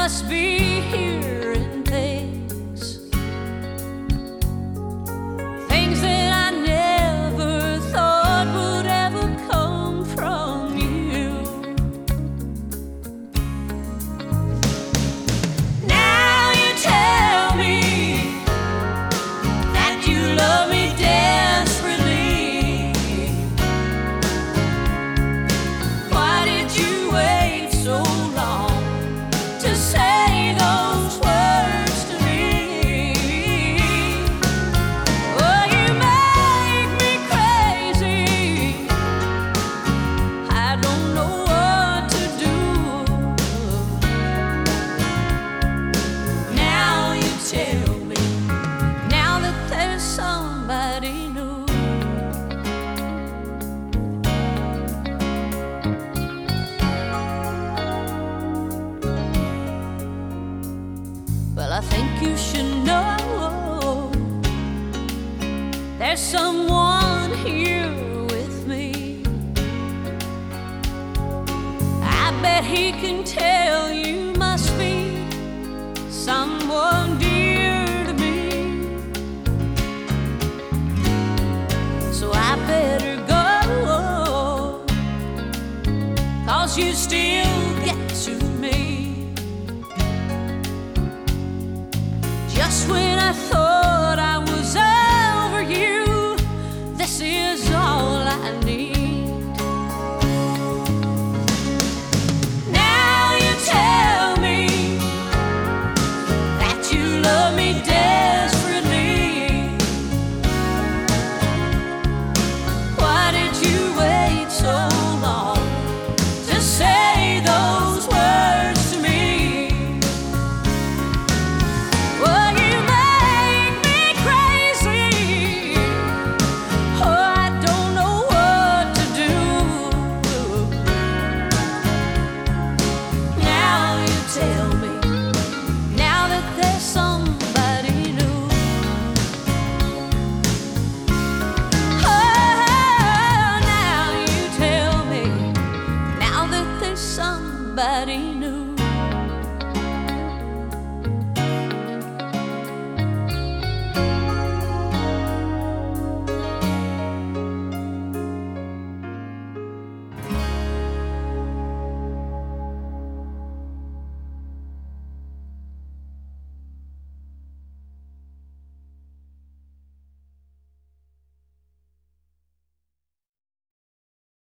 must be hearing things, things that I never thought would ever come from you. Now you tell me that you love me desperately. Why did you wait so long to say those words to me? Oh, you make me crazy. I don't know what to do. Now you tell me, now that there's somebody new. Well, I think you should know there's someone here with me. I bet he can tell